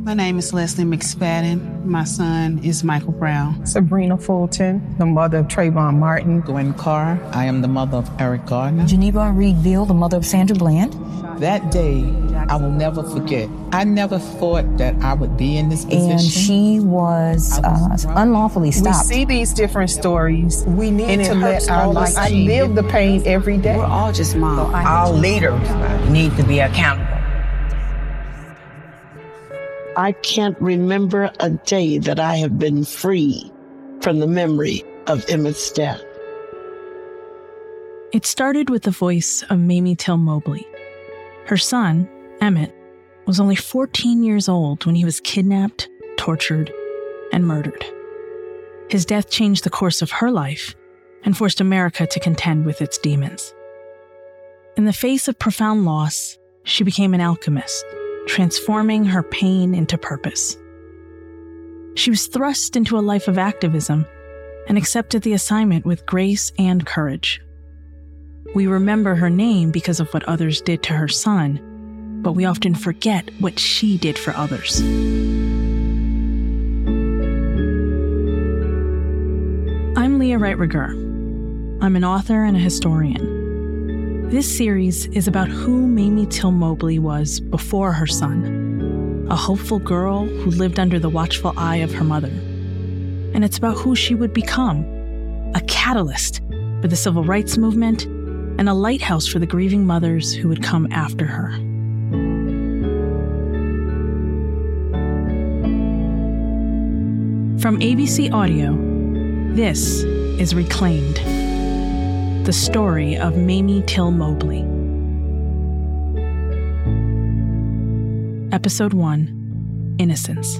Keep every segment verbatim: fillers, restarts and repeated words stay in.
My name is Leslie McSpadden. My son is Michael Brown. Sabrina Fulton, the mother of Trayvon Martin. Gwen Carr, I am the mother of Eric Gardner. Geneva Reedville, the mother of Sandra Bland. That day, I will never forget. I never thought that I would be in this position. And she was, was uh, unlawfully stopped. We see these different stories. We need and to let our light. I live the pain every day. We're all just moms. Our leaders need to be accountable. I can't remember a day that I have been free from the memory of Emmett's death. It started with the voice of Mamie Till Mobley. Her son, Emmett, was only fourteen years old when he was kidnapped, tortured, and murdered. His death changed the course of her life and forced America to contend with its demons. In the face of profound loss, she became an alchemist, transforming her pain into purpose. She was thrust into a life of activism and accepted the assignment with grace and courage. We remember her name because of what others did to her son, but we often forget what she did for others. I'm Leah Wright Rigueur. I'm an author and a historian. This series is about who Mamie Till Mobley was before her son, a hopeful girl who lived under the watchful eye of her mother. And it's about who she would become, a catalyst for the civil rights movement and a lighthouse for the grieving mothers who would come after her. From A B C Audio, this is Reclaimed, the story of Mamie Till Mobley. Episode one, Innocence.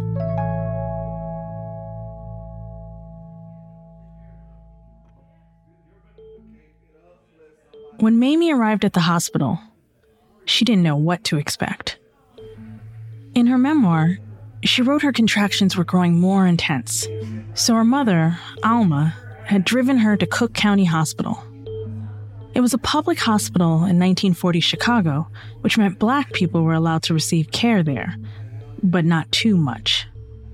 When Mamie arrived at the hospital, she didn't know what to expect. In her memoir, she wrote her contractions were growing more intense, so her mother, Alma, had driven her to Cook County Hospital. It was a public hospital in nineteen forty Chicago, which meant Black people were allowed to receive care there, but not too much.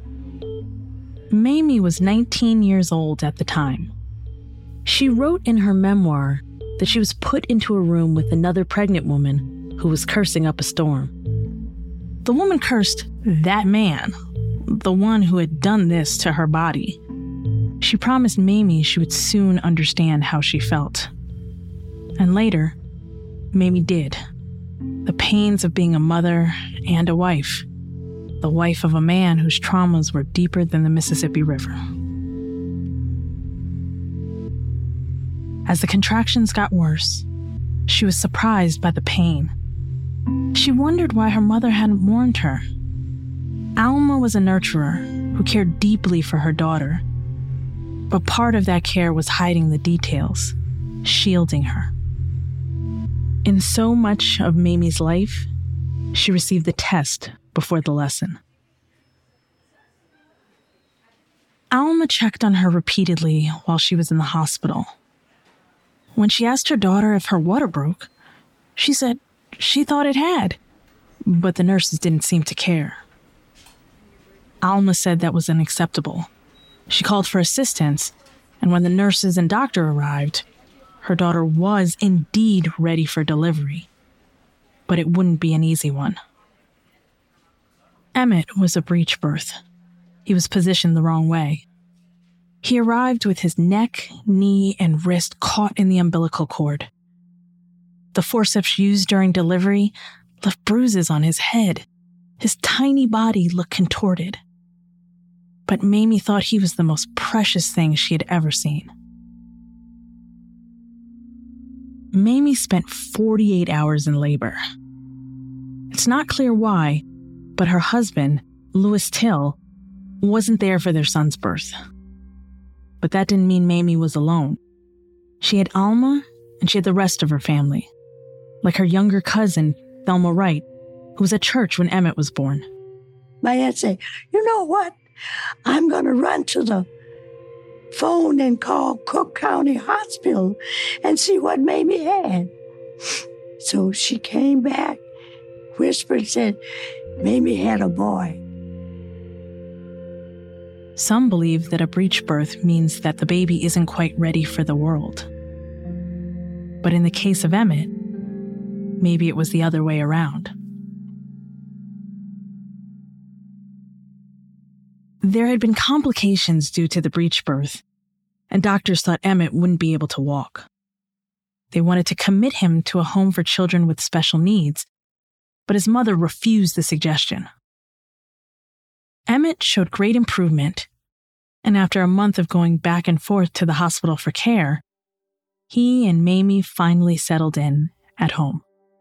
Mamie was nineteen years old at the time. She wrote in her memoir that she was put into a room with another pregnant woman who was cursing up a storm. The woman cursed that man, the one who had done this to her body. She promised Mamie she would soon understand how she felt. And later, Mamie did. The pains of being a mother and a wife. The wife of a man whose traumas were deeper than the Mississippi River. As the contractions got worse, she was surprised by the pain. She wondered why her mother hadn't warned her. Alma was a nurturer who cared deeply for her daughter, but part of that care was hiding the details, shielding her. In so much of Mamie's life, she received the test before the lesson. Alma checked on her repeatedly while she was in the hospital. When she asked her daughter if her water broke, she said she thought it had, but the nurses didn't seem to care. Alma said that was unacceptable. She called for assistance, and when the nurses and doctor arrived, her daughter was indeed ready for delivery, but it wouldn't be an easy one. Emmett was a breech birth. He was positioned the wrong way. He arrived with his neck, knee, and wrist caught in the umbilical cord. The forceps used during delivery left bruises on his head. His tiny body looked contorted. But Mamie thought he was the most precious thing she had ever seen. Mamie spent forty-eight hours in labor. It's not clear why, but her husband, Louis Till, wasn't there for their son's birth. But that didn't mean Mamie was alone. She had Alma, and she had the rest of her family, like her younger cousin, Thelma Wright, who was at church when Emmett was born. My aunt said, you know what? I'm going to run to the phone and call Cook County Hospital and see what Mamie had. So she came back, whispered, said, Mamie had a boy. Some believe that a breech birth means that the baby isn't quite ready for the world. But in the case of Emmett, maybe it was the other way around. There had been complications due to the breech birth, and doctors thought Emmett wouldn't be able to walk. They wanted to commit him to a home for children with special needs, but his mother refused the suggestion. Emmett showed great improvement, and after a month of going back and forth to the hospital for care, he and Mamie finally settled in at home.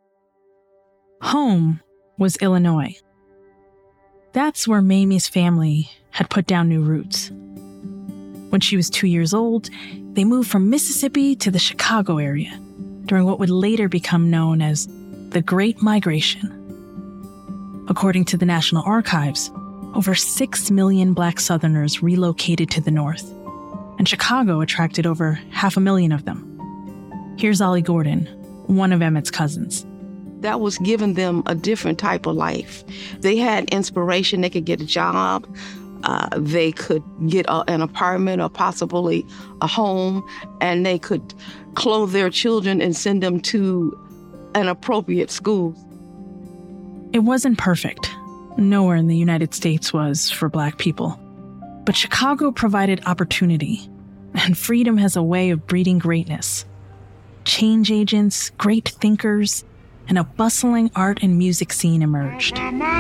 Home was Illinois. That's where Mamie's family had put down new roots. When she was two years old, they moved from Mississippi to the Chicago area during what would later become known as the Great Migration. According to the National Archives, over six million Black Southerners relocated to the North, and Chicago attracted over half a million of them. Here's Ollie Gordon, one of Emmett's cousins. That was giving them a different type of life. They had inspiration. They could get a job. Uh, they could get a, an apartment or possibly a home, and they could clothe their children and send them to an appropriate school. It wasn't perfect. Nowhere in the United States was for Black people. But Chicago provided opportunity, and freedom has a way of breeding greatness. Change agents, great thinkers, and a bustling art and music scene emerged.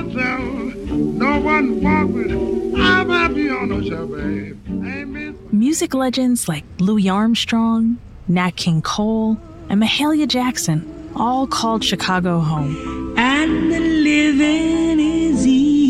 Music legends like Louis Armstrong, Nat King Cole, and Mahalia Jackson all called Chicago home. And the living is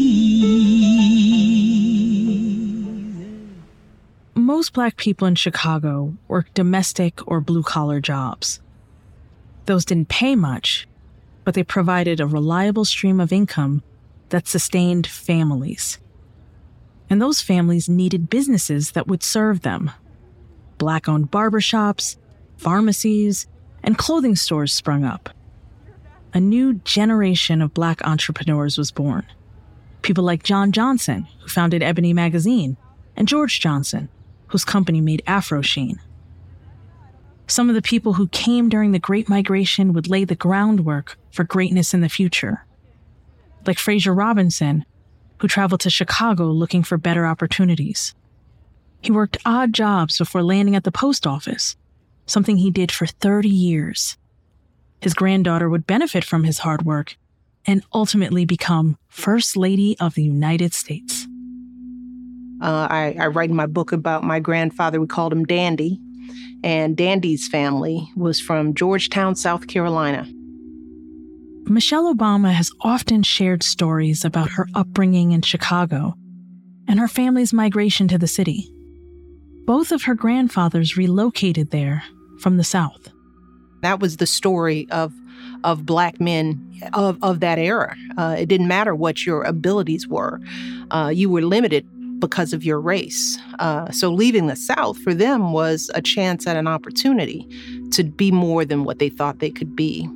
easy. Most Black people in Chicago worked domestic or blue-collar jobs. Those didn't pay much, but they provided a reliable stream of income that sustained families. And those families needed businesses that would serve them. Black-owned barbershops, pharmacies, and clothing stores sprung up. A new generation of Black entrepreneurs was born. People like John Johnson, who founded Ebony Magazine, and George Johnson, whose company made Afro Sheen. Some of the people who came during the Great Migration would lay the groundwork for greatness in the future. Like Fraser Robinson, who traveled to Chicago looking for better opportunities. He worked odd jobs before landing at the post office, something he did for thirty years. His granddaughter would benefit from his hard work and ultimately become First Lady of the United States. Uh, I, I write in my book about my grandfather. We called him Dandy. And Dandy's family was from Georgetown, South Carolina. Michelle Obama has often shared stories about her upbringing in Chicago and her family's migration to the city. Both of her grandfathers relocated there from the South. That was the story of of Black men of, of that era. Uh, it didn't matter what your abilities were. Uh, you were limited because of your race. Uh, so leaving the South for them was a chance at an opportunity to be more than what they thought they could be.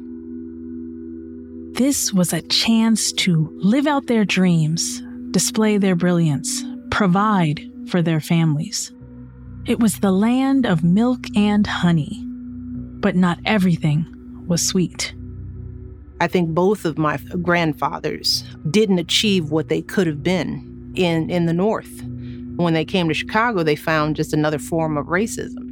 This was a chance to live out their dreams, display their brilliance, provide for their families. It was the land of milk and honey, but not everything was sweet. I think both of my grandfathers didn't achieve what they could have been in, in the North. When they came to Chicago, they found just another form of racism.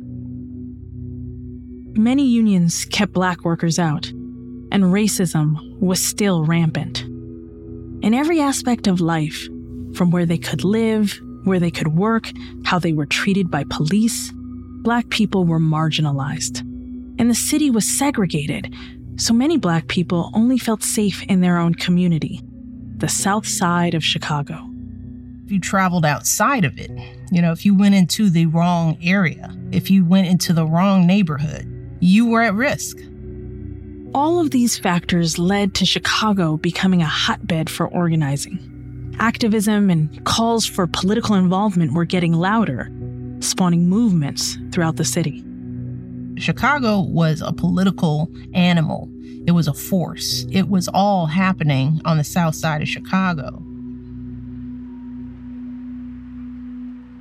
Many unions kept Black workers out, and racism was still rampant. In every aspect of life, from where they could live, where they could work, how they were treated by police, Black people were marginalized. And the city was segregated, so many Black people only felt safe in their own community, the South Side of Chicago. If you traveled outside of it, you know, if you went into the wrong area, if you went into the wrong neighborhood, you were at risk. All of these factors led to Chicago becoming a hotbed for organizing. Activism and calls for political involvement were getting louder, spawning movements throughout the city. Chicago was a political animal. It was a force. It was all happening on the south side of Chicago.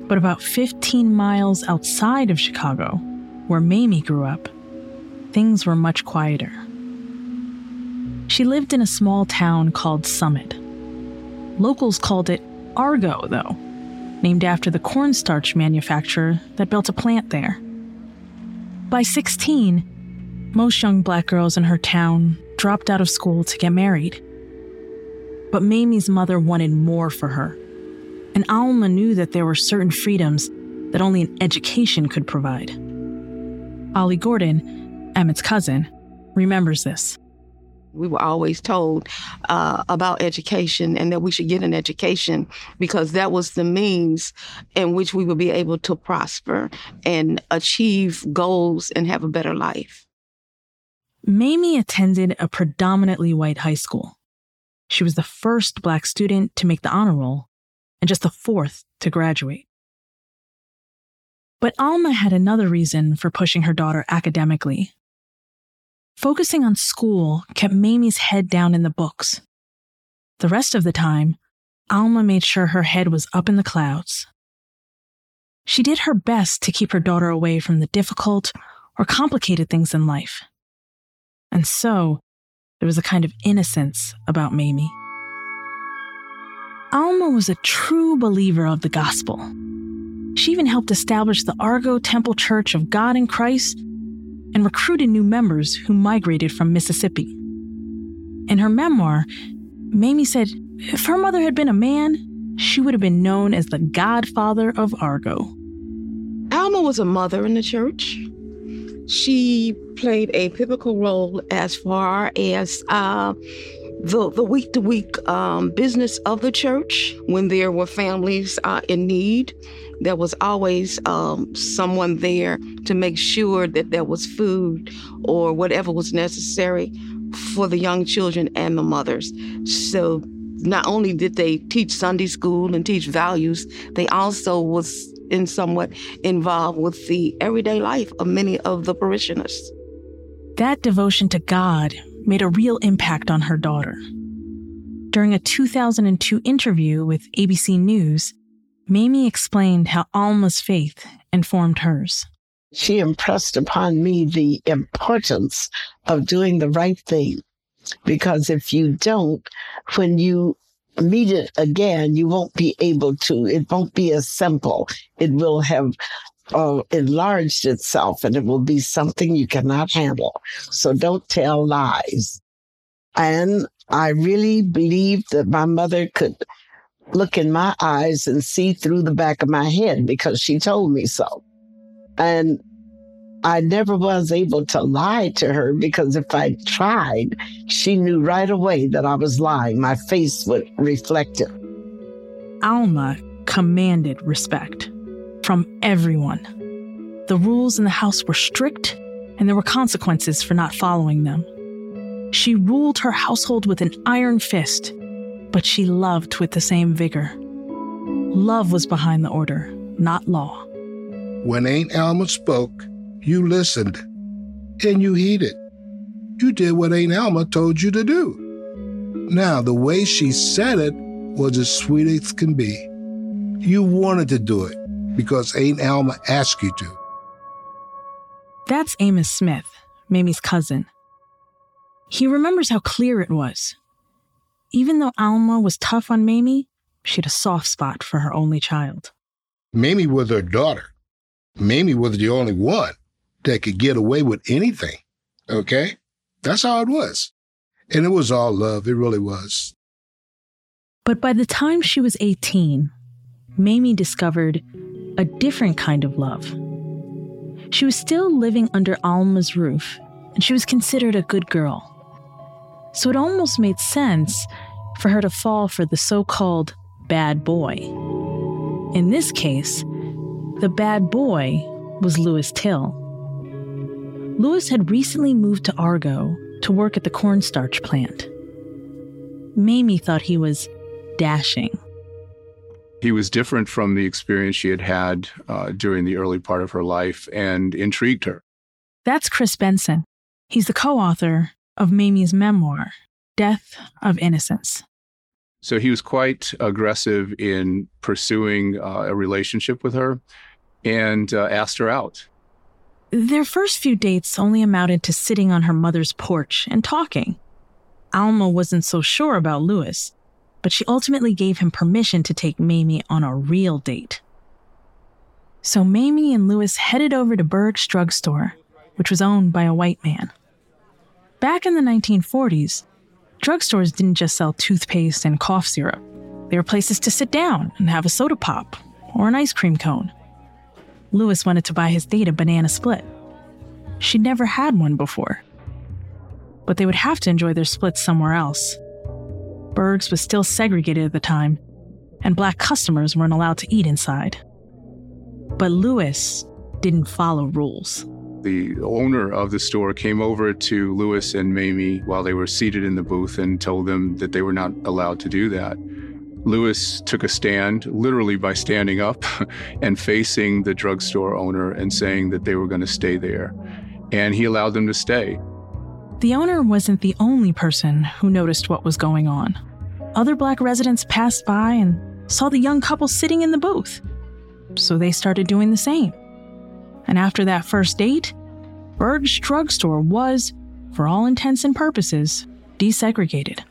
But about fifteen miles outside of Chicago, where Mamie grew up, things were much quieter. She lived in a small town called Summit. Locals called it Argo, though, named after the cornstarch manufacturer that built a plant there. By sixteen, most young black girls in her town dropped out of school to get married. But Mamie's mother wanted more for her, and Alma knew that there were certain freedoms that only an education could provide. Ollie Gordon, Emmett's cousin, remembers this. We were always told uh, about education and that we should get an education because that was the means in which we would be able to prosper and achieve goals and have a better life. Mamie attended a predominantly white high school. She was the first black student to make the honor roll and just the fourth to graduate. But Alma had another reason for pushing her daughter academically. Focusing on school kept Mamie's head down in the books. The rest of the time, Alma made sure her head was up in the clouds. She did her best to keep her daughter away from the difficult or complicated things in life. And so, there was a kind of innocence about Mamie. Alma was a true believer of the gospel. She even helped establish the Argo Temple Church of God in Christ and recruited new members who migrated from Mississippi. In her memoir, Mamie said if her mother had been a man, she would have been known as the godfather of Argo. Alma was a mother in the church. She played a pivotal role as far as uh, the, the week-to-week um, business of the church. When there were families uh, in need, there was always um, someone there to make sure that there was food or whatever was necessary for the young children and the mothers. So not only did they teach Sunday school and teach values, they also was in somewhat involved with the everyday life of many of the parishioners. That devotion to God made a real impact on her daughter. During a two thousand two interview with A B C News, Mamie explained how Alma's faith informed hers. She impressed upon me the importance of doing the right thing, because if you don't, when you meet it again, you won't be able to, it won't be as simple. It will have uh, enlarged itself and it will be something you cannot handle. So don't tell lies. And I really believed that my mother could look in my eyes and see through the back of my head because she told me so. And I never was able to lie to her because if I tried, she knew right away that I was lying. My face would reflect it. Alma commanded respect from everyone. The rules in the house were strict, and there were consequences for not following them. She ruled her household with an iron fist, but she loved with the same vigor. Love was behind the order, not law. When Aunt Alma spoke, you listened, and you heeded. You did what Aunt Alma told you to do. Now, the way she said it was as sweet as can be. You wanted to do it because Aunt Alma asked you to. That's Amos Smith, Mamie's cousin. He remembers how clear it was. Even though Alma was tough on Mamie, she had a soft spot for her only child. Mamie was her daughter. Mamie was the only one that could get away with anything, okay? That's how it was. And it was all love, it really was. But by the time she was eighteen, Mamie discovered a different kind of love. She was still living under Alma's roof, and she was considered a good girl. So it almost made sense for her to fall for the so-called bad boy. In this case, the bad boy was Lewis Till. Lewis had recently moved to Argo to work at the cornstarch plant. Mamie thought he was dashing. He was different from the experience she had had uh, during the early part of her life and intrigued her. That's Chris Benson. He's the co-author of Mamie's memoir, Death of Innocence. So he was quite aggressive in pursuing uh, a relationship with her and uh, asked her out. Their first few dates only amounted to sitting on her mother's porch and talking. Alma wasn't so sure about Louis, but she ultimately gave him permission to take Mamie on a real date. So Mamie and Louis headed over to Berg's drugstore, which was owned by a white man. Back in the nineteen forties, drugstores didn't just sell toothpaste and cough syrup. They were places to sit down and have a soda pop or an ice cream cone. Louis wanted to buy his date a banana split. She'd never had one before. But they would have to enjoy their splits somewhere else. Berg's was still segregated at the time, and black customers weren't allowed to eat inside. But Louis didn't follow rules. The owner of the store came over to Louis and Mamie while they were seated in the booth and told them that they were not allowed to do that. Louis took a stand, literally by standing up and facing the drugstore owner and saying that they were going to stay there. And he allowed them to stay. The owner wasn't the only person who noticed what was going on. Other black residents passed by and saw the young couple sitting in the booth. So they started doing the same. And after that first date, Berg's drugstore was, for all intents and purposes, desegregated.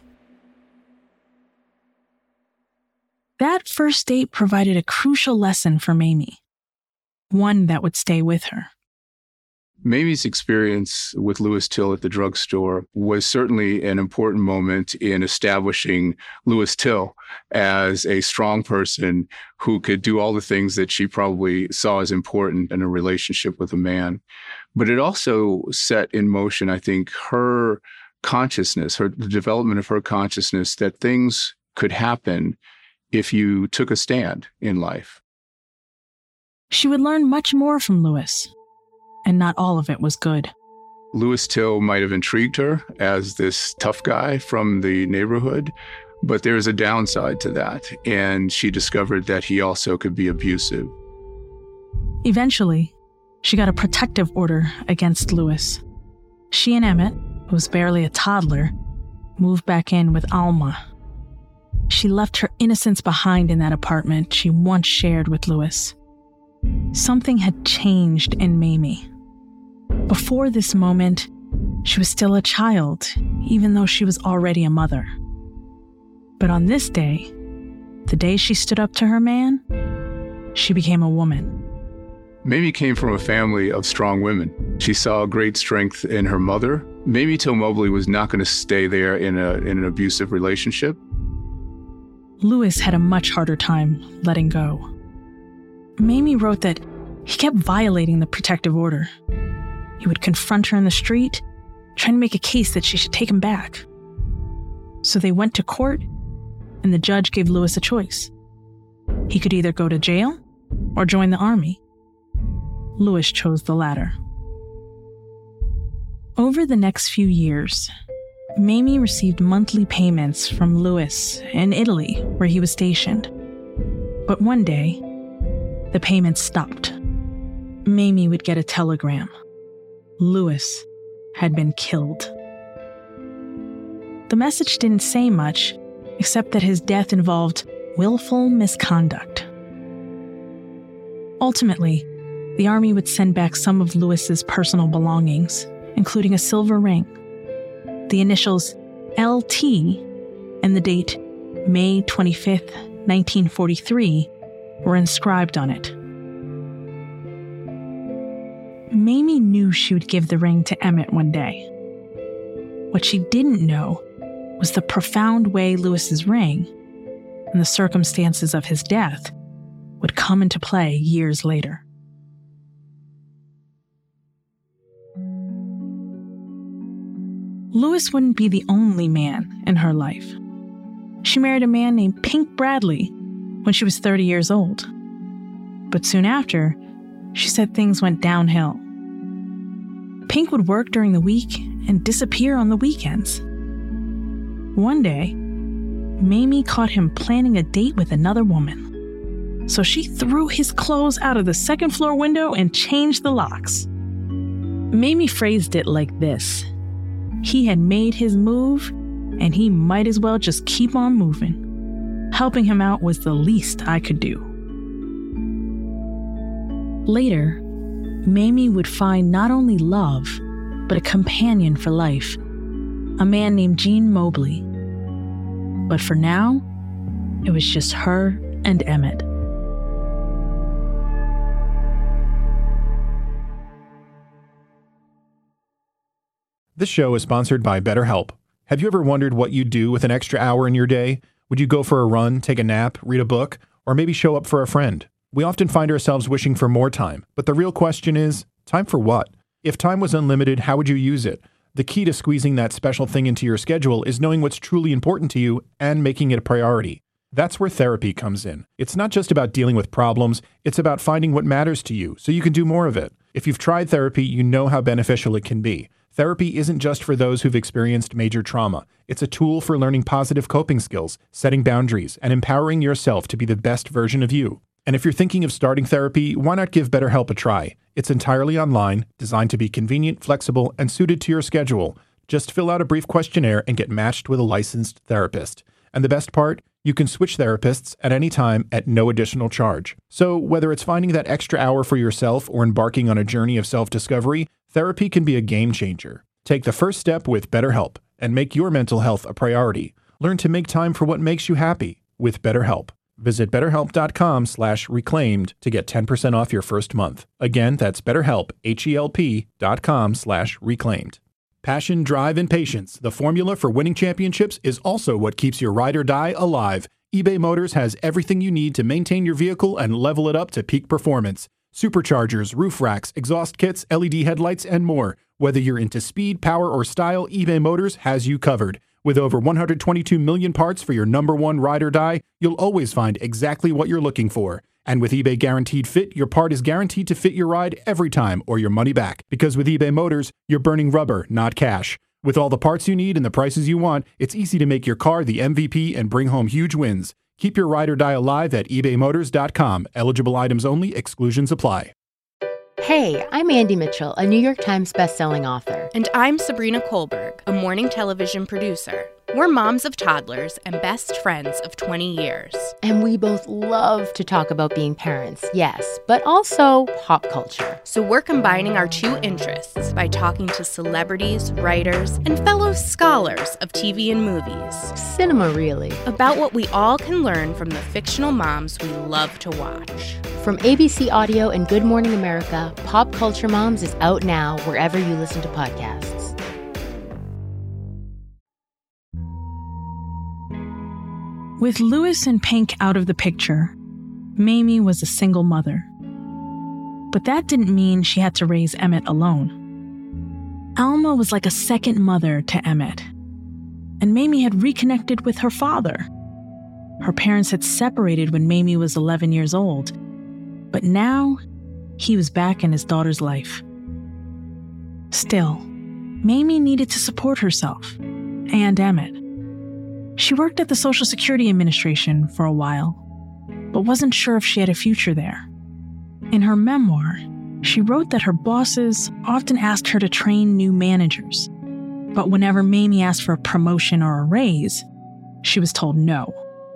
That first date provided a crucial lesson for Mamie, one that would stay with her. Mamie's experience with Louis Till at the drugstore was certainly an important moment in establishing Louis Till as a strong person who could do all the things that she probably saw as important in a relationship with a man. But it also set in motion, I think, her consciousness, her the development of her consciousness that things could happen if you took a stand in life. She would learn much more from Louis. And not all of it was good. Louis Till might have intrigued her as this tough guy from the neighborhood, but there's a downside to that, and she discovered that he also could be abusive. Eventually, she got a protective order against Louis. She and Emmett, who was barely a toddler, moved back in with Alma. She left her innocence behind in that apartment she once shared with Louis. Something had changed in Mamie. Before this moment, she was still a child, even though she was already a mother. But on this day, the day she stood up to her man, she became a woman. Mamie came from a family of strong women. She saw great strength in her mother. Mamie Till Mobley was not going to stay there in, a, in an abusive relationship. Louis had a much harder time letting go. Mamie wrote that he kept violating the protective order. He would confront her in the street, trying to make a case that she should take him back. So they went to court, and the judge gave Louis a choice. He could either go to jail or join the army. Louis chose the latter. Over the next few years, Mamie received monthly payments from Louis in Italy, where he was stationed. But one day, the payments stopped. Mamie would get a telegram. Louis had been killed. The message didn't say much, except that his death involved willful misconduct. Ultimately, the army would send back some of Louis's personal belongings, including a silver ring. The initials L T and the date May twenty-fifth, nineteen forty-three were inscribed on it. Mamie knew she would give the ring to Emmett one day. What she didn't know was the profound way Louis's ring and the circumstances of his death would come into play years later. Louis wouldn't be the only man in her life. She married a man named Pink Bradley when she was thirty years old. But soon after, she said things went downhill. Pink would work during the week and disappear on the weekends. One day, Mamie caught him planning a date with another woman. So she threw his clothes out of the second floor window and changed the locks. Mamie phrased it like this: he had made his move, and he might as well just keep on moving. Helping him out was the least I could do. Later, Mamie would find not only love, but a companion for life, a man named Gene Mobley. But for now, it was just her and Emmett. This show is sponsored by BetterHelp. Have you ever wondered what you'd do with an extra hour in your day? Would you go for a run, take a nap, read a book, or maybe show up for a friend? We often find ourselves wishing for more time, but the real question is, time for what? If time was unlimited, how would you use it? The key to squeezing that special thing into your schedule is knowing what's truly important to you and making it a priority. That's where therapy comes in. It's not just about dealing with problems, it's about finding what matters to you so you can do more of it. If you've tried therapy, you know how beneficial it can be. Therapy isn't just for those who've experienced major trauma. It's a tool for learning positive coping skills, setting boundaries, and empowering yourself to be the best version of you. And if you're thinking of starting therapy, why not give BetterHelp a try? It's entirely online, designed to be convenient, flexible, and suited to your schedule. Just fill out a brief questionnaire and get matched with a licensed therapist. And the best part? You can switch therapists at any time at no additional charge. So whether it's finding that extra hour for yourself or embarking on a journey of self-discovery, therapy can be a game changer. Take the first step with BetterHelp and make your mental health a priority. Learn to make time for what makes you happy with BetterHelp. Visit betterhelp.com slash reclaimed to get ten percent off your first month. Again, that's betterhelp, H-E-L-P dot com slash reclaimed. Passion, drive, and patience, the formula for winning championships, is also what keeps your ride or die alive. eBay Motors has everything you need to maintain your vehicle and level it up to peak performance. Superchargers, roof racks, exhaust kits, L E D headlights, and more. Whether you're into speed, power, or style, eBay Motors has you covered. With over one hundred twenty-two million parts for your number one ride or die, you'll always find exactly what you're looking for. And with eBay Guaranteed Fit, your part is guaranteed to fit your ride every time or your money back. Because with eBay Motors, you're burning rubber, not cash. With all the parts you need and the prices you want, it's easy to make your car the M V P and bring home huge wins. Keep your ride or die alive at ebay motors dot com. Eligible items only. Exclusions apply. Hey, I'm Andy Mitchell, a New York Times bestselling author. And I'm Sabrina Kohlberg, a morning television producer. We're moms of toddlers and best friends of twenty years. And we both love to talk about being parents, yes, but also pop culture. So we're combining our two interests by talking to celebrities, writers, and fellow scholars of T V and movies. Cinema, really. About what we all can learn from the fictional moms we love to watch. From A B C Audio and Good Morning America, Pop Culture Moms is out now wherever you listen to podcasts. With Louis and Pink out of the picture, Mamie was a single mother. But that didn't mean she had to raise Emmett alone. Alma was like a second mother to Emmett, and Mamie had reconnected with her father. Her parents had separated when Mamie was eleven years old, but now he was back in his daughter's life. Still, Mamie needed to support herself and Emmett. She worked at the Social Security Administration for a while, but wasn't sure if she had a future there. In her memoir, she wrote that her bosses often asked her to train new managers, but whenever Mamie asked for a promotion or a raise, she was told no.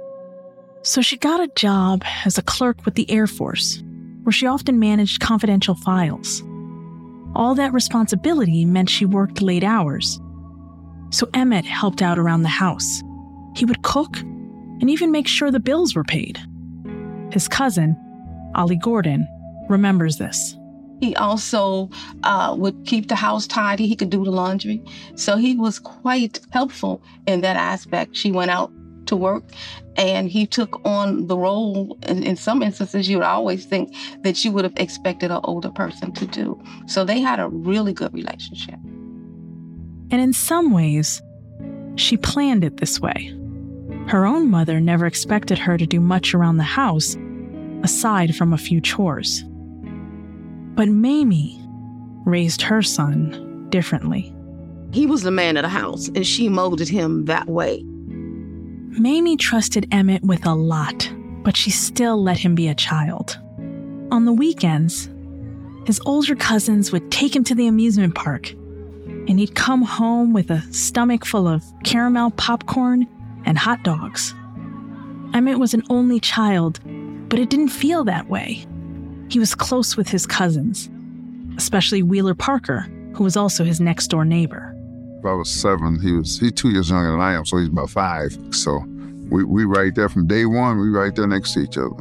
So she got a job as a clerk with the Air Force, where she often managed confidential files. All that responsibility meant she worked late hours. So Emmett helped out around the house. He would cook and even make sure the bills were paid. His cousin, Ollie Gordon, remembers this. He also uh, would keep the house tidy. He could do the laundry. So he was quite helpful in that aspect. She went out to work and he took on the role. In, in some instances, you would always think that you would have expected an older person to do. So they had a really good relationship. And in some ways, she planned it this way. Her own mother never expected her to do much around the house, aside from a few chores. But Mamie raised her son differently. He was the man of the house, and she molded him that way. Mamie trusted Emmett with a lot, but she still let him be a child. On the weekends, his older cousins would take him to the amusement park, and he'd come home with a stomach full of caramel popcorn and hot dogs. Emmett was an only child, but it didn't feel that way. He was close with his cousins, especially Wheeler Parker, who was also his next-door neighbor. If I was seven, he was he's two years younger than I am, so he's about five. So we, we right there from day one, we right there next to each other.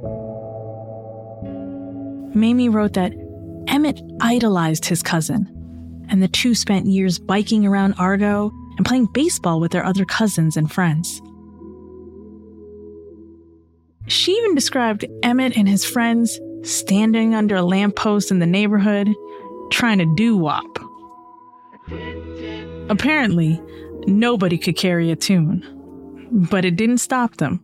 Mamie wrote that Emmett idolized his cousin, and the two spent years biking around Argo and playing baseball with their other cousins and friends. She even described Emmett and his friends standing under a lamppost in the neighborhood, trying to doo-wop. Apparently, nobody could carry a tune, but it didn't stop them.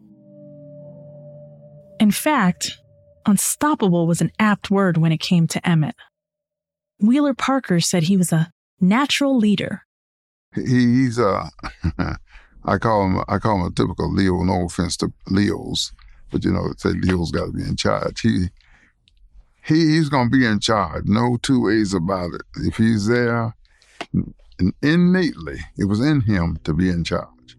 In fact, unstoppable was an apt word when it came to Emmett. Wheeler Parker said he was a natural leader. He, he's a, I call him, I call him a typical Leo, no offense to Leos, but you know, say Leo's got to be in charge. He, he he's going to be in charge, no two ways about it. If he's there, and innately, it was in him to be in charge.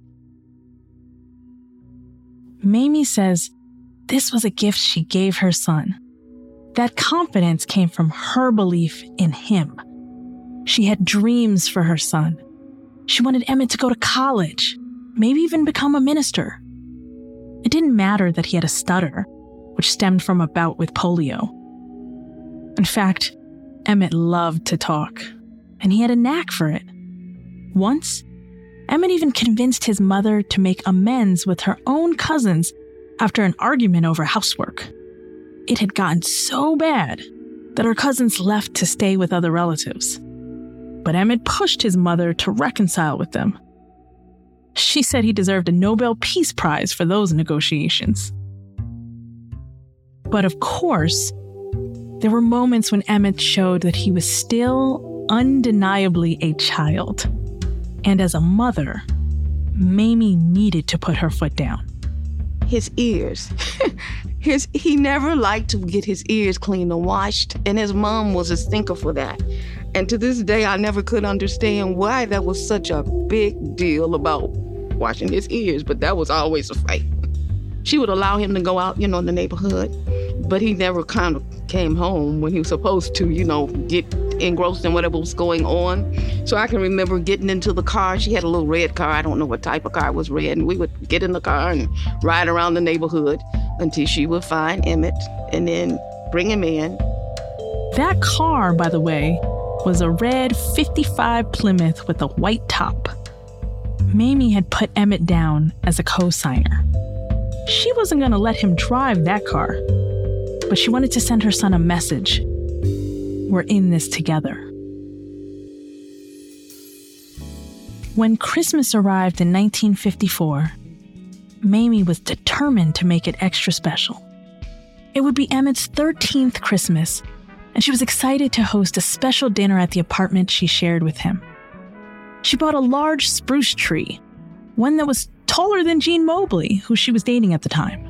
Mamie says this was a gift she gave her son. That confidence came from her belief in him. She had dreams for her son. She wanted Emmett to go to college, maybe even become a minister. It didn't matter that he had a stutter, which stemmed from a bout with polio. In fact, Emmett loved to talk, and he had a knack for it. Once, Emmett even convinced his mother to make amends with her own cousins after an argument over housework. It had gotten so bad that her cousins left to stay with other relatives. But Emmett pushed his mother to reconcile with them. She said he deserved a Nobel Peace Prize for those negotiations. But of course, there were moments when Emmett showed that he was still undeniably a child. And as a mother, Mamie needed to put her foot down. His ears. his He never liked to get his ears cleaned or washed, and his mom was a stinker for that. And to this day, I never could understand why that was such a big deal about washing his ears, but that was always a fight. She would allow him to go out, you know, in the neighborhood, but he never kind of came home when he was supposed to, you know, get engrossed in whatever was going on. So I can remember getting into the car. She had a little red car. I don't know what type of car, it was red. And we would get in the car and ride around the neighborhood until she would find Emmett and then bring him in. That car, by the way, was a red fifty-five Plymouth with a white top. Mamie had put Emmett down as a co-signer. She wasn't going to let him drive that car, but she wanted to send her son a message. We're in this together. When Christmas arrived in nineteen fifty-four, Mamie was determined to make it extra special. It would be Emmett's thirteenth Christmas, and she was excited to host a special dinner at the apartment she shared with him. She bought a large spruce tree, one that was taller than Jean Mobley, who she was dating at the time.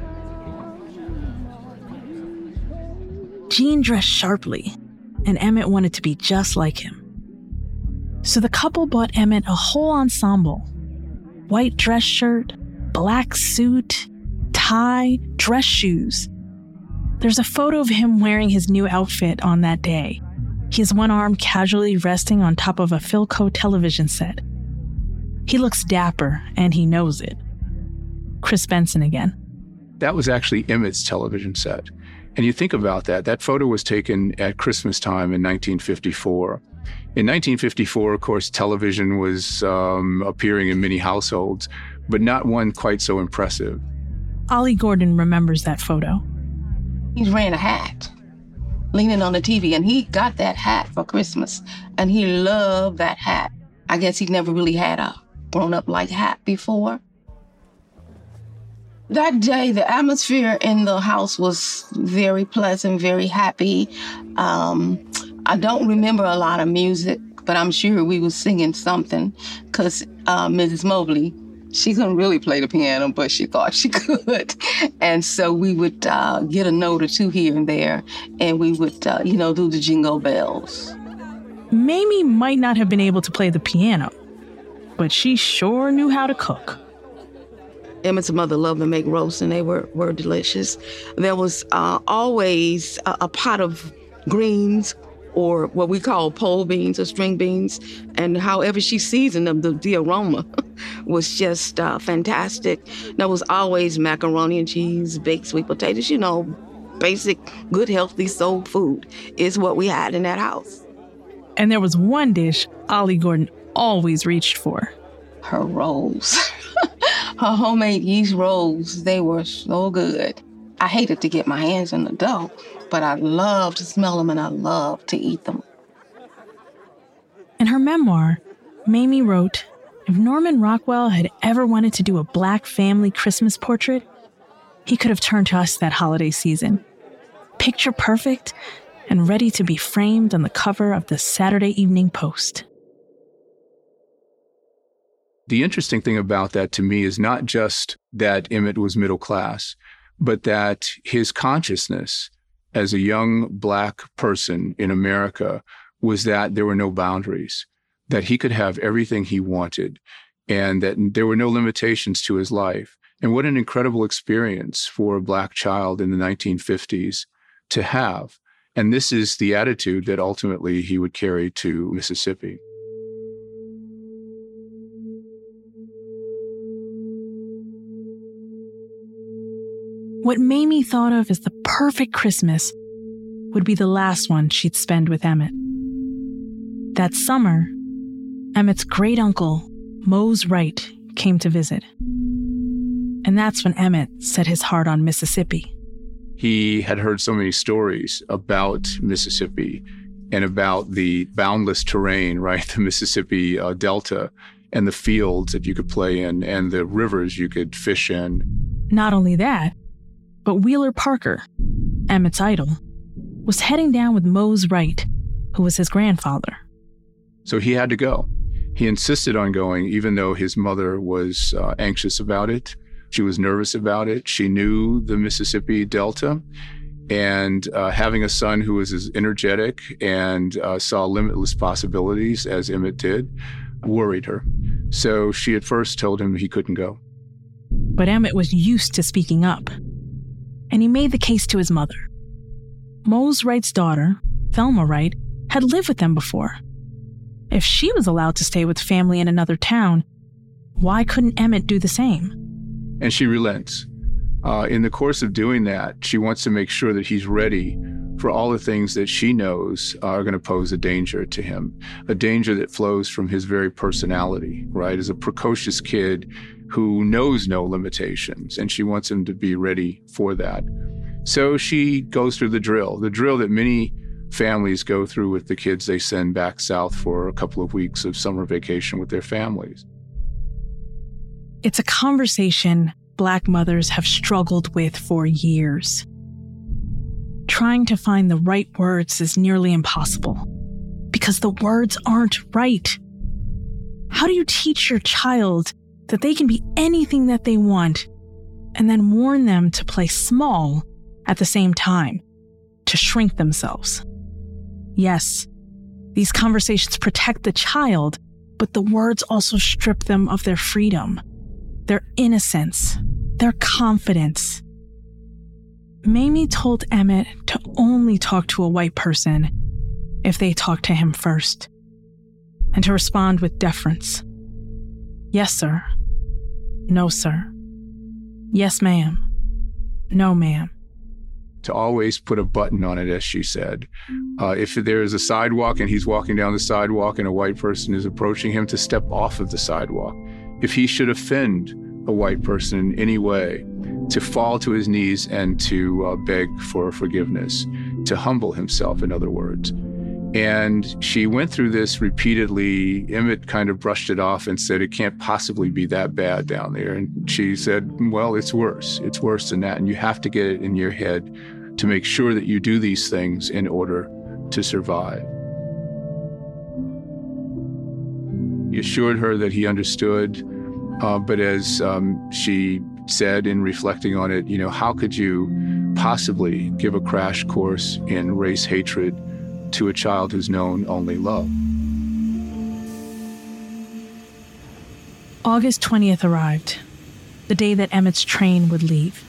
Jean dressed sharply, and Emmett wanted to be just like him. So the couple bought Emmett a whole ensemble: white dress shirt, black suit, tie, dress shoes. There's a photo of him wearing his new outfit on that day. He has one arm casually resting on top of a Philco television set. He looks dapper, and he knows it. Chris Benson again. That was actually Emmett's television set. And you think about that, that photo was taken at Christmas time in nineteen fifty-four. In nineteen fifty-four, of course, television was um, appearing in many households, but not one quite so impressive. Ollie Gordon remembers that photo. He's wearing a hat, leaning on the T V, and he got that hat for Christmas, and he loved that hat. I guess he never really had a grown-up-like hat before. That day, the atmosphere in the house was very pleasant, very happy. Um, I don't remember a lot of music, but I'm sure we were singing something, because uh, Missus Mobley, she couldn't really play the piano, but she thought she could. And so we would uh, get a note or two here and there, and we would, uh, you know, do the Jingle Bells. Mamie might not have been able to play the piano, but she sure knew how to cook. Emmett's mother loved to make roasts, and they were, were delicious. There was uh, always a, a pot of greens, or what we call pole beans or string beans, and however she seasoned them, the, the aroma was just uh, fantastic. There was always macaroni and cheese, baked sweet potatoes, you know, basic, good, healthy soul food is what we had in that house. And there was one dish Ollie Gordon always reached for. Her rolls. Her homemade yeast rolls, they were so good. I hated to get my hands in the dough, but I loved to smell them and I loved to eat them. In her memoir, Mamie wrote, if Norman Rockwell had ever wanted to do a Black family Christmas portrait, he could have turned to us that holiday season. Picture perfect and ready to be framed on the cover of the Saturday Evening Post. The interesting thing about that to me is not just that Emmett was middle class, but that his consciousness as a young Black person in America was that there were no boundaries, that he could have everything he wanted, and that there were no limitations to his life. And what an incredible experience for a Black child in the nineteen fifties to have. And this is the attitude that ultimately he would carry to Mississippi. What Mamie thought of as the perfect Christmas would be the last one she'd spend with Emmett. That summer, Emmett's great uncle, Mose Wright, came to visit. And that's when Emmett set his heart on Mississippi. He had heard so many stories about Mississippi and about the boundless terrain, right? The Mississippi uh, Delta and the fields that you could play in and the rivers you could fish in. Not only that, but Wheeler Parker, Emmett's idol, was heading down with Mose Wright, who was his grandfather. So he had to go. He insisted on going, even though his mother was uh, anxious about it. She was nervous about it. She knew the Mississippi Delta, and uh, having a son who was as energetic and uh, saw limitless possibilities as Emmett did worried her. So she at first told him he couldn't go. But Emmett was used to speaking up, and he made the case to his mother. Mose Wright's daughter, Thelma Wright, had lived with them before. If she was allowed to stay with family in another town, why couldn't Emmett do the same? And she relents. Uh, in the course of doing that, she wants to make sure that he's ready for all the things that she knows are going to pose a danger to him, a danger that flows from his very personality, right? As a precocious kid who knows no limitations, and she wants him to be ready for that. So she goes through the drill, the drill that many families go through with the kids they send back south for a couple of weeks of summer vacation with their families. It's a conversation Black mothers have struggled with for years. Trying to find the right words is nearly impossible because the words aren't right. How do you teach your child that they can be anything that they want and then warn them to play small at the same time, to shrink themselves? Yes, these conversations protect the child, but the words also strip them of their freedom, their innocence, their confidence. Mamie told Emmett to only talk to a white person if they talked to him first, and to respond with deference. Yes, sir. No, sir. Yes, ma'am. No, ma'am. To always put a button on it, as she said. Uh, if there is a sidewalk and he's walking down the sidewalk and a white person is approaching him, to step off of the sidewalk. If he should offend a white person in any way, to fall to his knees and to uh, beg for forgiveness, to humble himself, in other words. And she went through this repeatedly. Emmett kind of brushed it off and said, it can't possibly be that bad down there. And she said, well, it's worse. It's worse than that. And you have to get it in your head to make sure that you do these things in order to survive. He assured her that he understood, uh, but as um, she said in reflecting on it, you know, how could you possibly give a crash course in race hatred to a child who's known only love? August twentieth arrived. the day that Emmett's train would leave.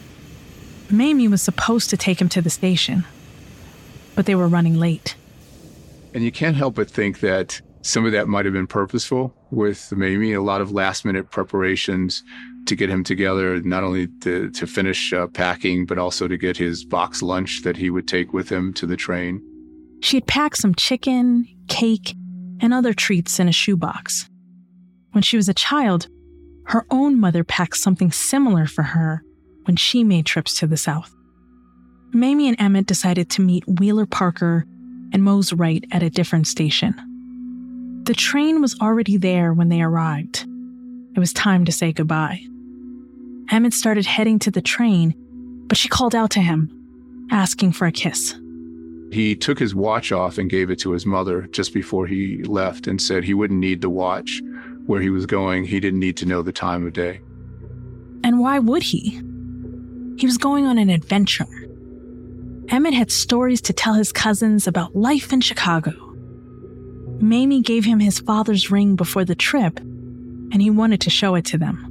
Mamie was supposed to take him to the station, but they were running late. And you can't help but think that some of that might have been purposeful with Mamie, a lot of last-minute preparations to get him together, not only to, to finish uh, packing, but also to get his box lunch that he would take with him to the train. She had packed some chicken, cake, and other treats in a shoebox. When she was a child, her own mother packed something similar for her when she made trips to the South. Mamie and Emmett decided to meet Wheeler Parker and Mose Wright at a different station. The train was already there when they arrived. It was time to say goodbye. Emmett started heading to the train, but she called out to him, asking for a kiss. He took his watch off and gave it to his mother just before he left and said he wouldn't need the watch where he was going. He didn't need to know the time of day. And why would he? He was going on an adventure. Emmett had stories to tell his cousins about life in Chicago. Mamie gave him his father's ring before the trip, and he wanted to show it to them.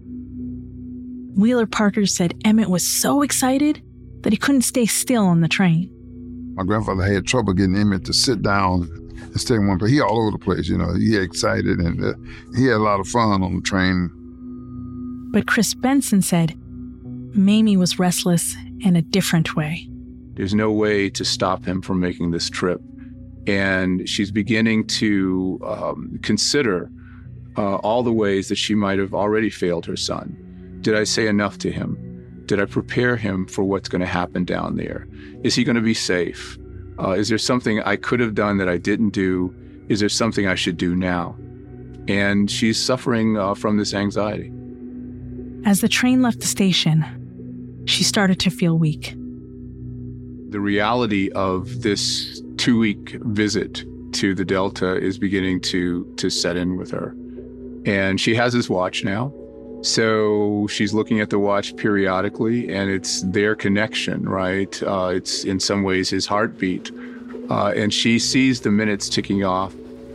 Wheeler Parker said Emmett was so excited that he couldn't stay still on the train. My grandfather had trouble getting Emmett to sit down and stay in one place. He all over the place, you know. He excited, and uh, he had a lot of fun on the train. But Chris Benson said Mamie was restless in a different way. There's no way to stop him from making this trip. And she's beginning to um, consider uh, all the ways that she might have already failed her son. Did I say enough to him? Did I prepare him for what's going to happen down there? Is he going to be safe? Uh, is there something I could have done that I didn't do? Is there something I should do now? And she's suffering uh, from this anxiety. As the train left the station, she started to feel weak. The reality of this two-week visit to the Delta is beginning to, to set in with her. And she has his watch now. So she's looking at the watch periodically, and it's their connection, right? Uh, it's in some ways his heartbeat. Uh, and she sees the minutes ticking off.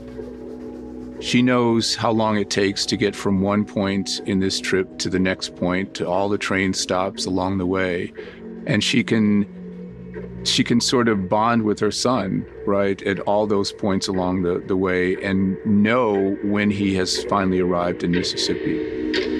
She knows how long it takes to get from one point in this trip to the next point, to all the train stops along the way. And she can she can sort of bond with her son, right, at all those points along the, the way and know when he has finally arrived in Mississippi.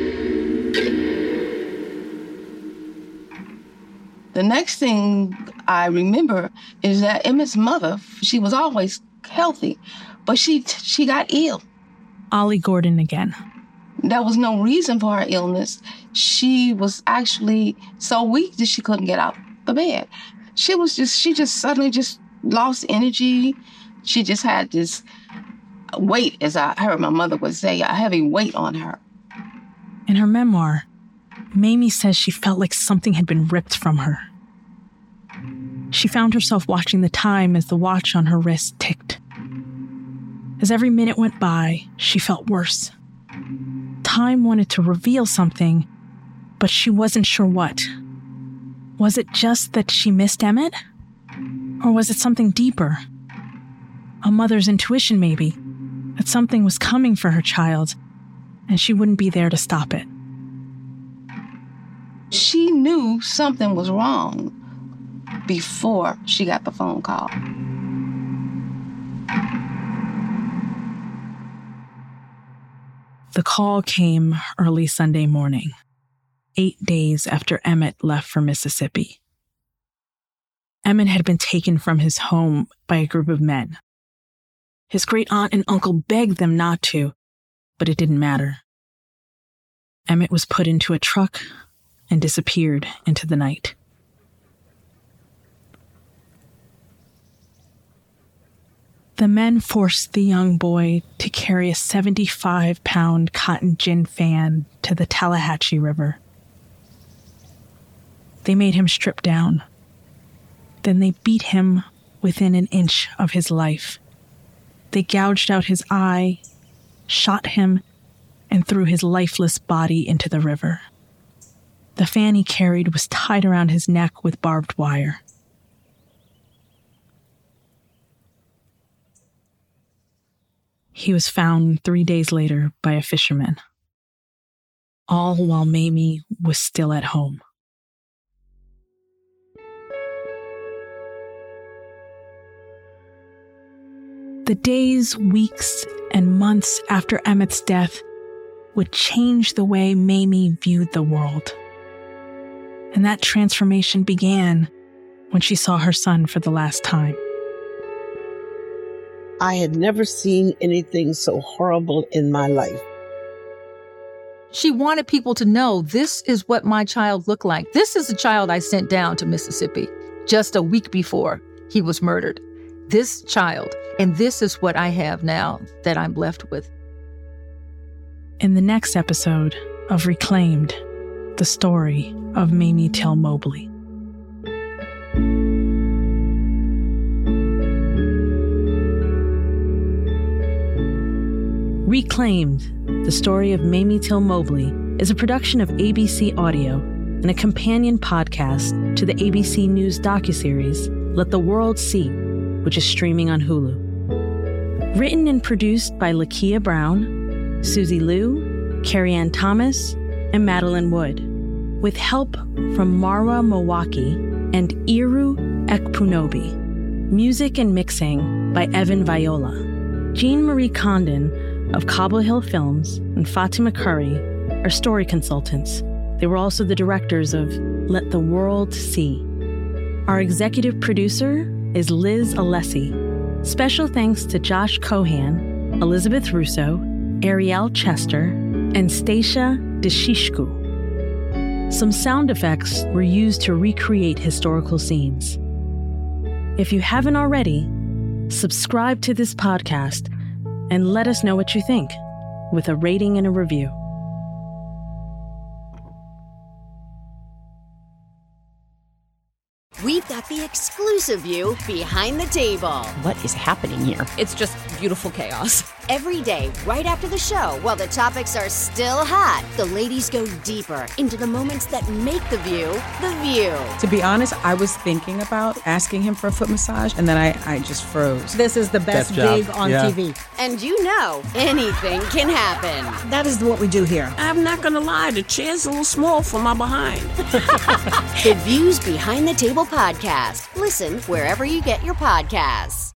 The next thing I remember is that Emmett's mother, she was always healthy, but she she got ill. Ollie Gordon again. There was no reason for her illness. She was actually so weak that she couldn't get out of bed. She was just, she just suddenly just lost energy. She just had this weight, as I heard my mother would say, a heavy weight on her. In her memoir, Mamie says she felt like something had been ripped from her. She found herself watching the time as the watch on her wrist ticked. As every minute went by, she felt worse. Time wanted to reveal something, but she wasn't sure what. Was it just that she missed Emmett? Or was it something deeper? A mother's intuition, maybe, that something was coming for her child, and she wouldn't be there to stop it. She knew something was wrong before she got the phone call. The call came early Sunday morning, eight days after Emmett left for Mississippi. Emmett had been taken from his home by a group of men. His great aunt and uncle begged them not to, but it didn't matter. Emmett was put into a truck and disappeared into the night. The men forced the young boy to carry a seventy-five pound cotton gin fan to the Tallahatchie River. They made him strip down. Then they beat him within an inch of his life. They gouged out his eye, shot him, and threw his lifeless body into the river. The fan he carried was tied around his neck with barbed wire. He was found three days later by a fisherman. all while Mamie was still at home. The days, weeks, and months after Emmett's death would change the way Mamie viewed the world. And that transformation began when she saw her son for the last time. I had never seen anything so horrible in my life. She wanted people to know, this is what my child looked like. This is the child I sent down to Mississippi just a week before he was murdered. This child. And this is what I have now that I'm left with. In the next episode of Reclaimed, the story of Mamie Till Mobley. Reclaimed, the story of Mamie Till Mobley is a production of A B C Audio and a companion podcast to the A B C News docuseries Let the World See, which is streaming on Hulu. Written and produced by Lakia Brown, Susie Liu, Carrie Ann Thomas, and Madeline Wood, with help from Marwa Mawaki and Iru Ekpunobi. Music and mixing by Evan Viola. Jean Marie Condon of Cobble Hill Films and Fatima Curry are story consultants. They were also the directors of Let the World See. Our executive producer is Liz Alessi. Special thanks to Josh Cohan, Elizabeth Russo, Ariel Chester, and Stacia Deshishku. Some sound effects were used to recreate historical scenes. If you haven't already, subscribe to this podcast and let us know what you think with a rating and a review. We've got the exclusive view behind the table. What is happening here? It's just beautiful chaos. Every day, right after the show, while the topics are still hot, the ladies go deeper into the moments that make the view the view. To be honest, I was thinking about asking him for a foot massage, and then I, I just froze. This is the best gig on yeah. T V. And you know, anything can happen. That is what we do here. I'm not gonna lie, the chair's a little small for my behind. The Views Behind the Table podcast. Listen wherever you get your podcasts.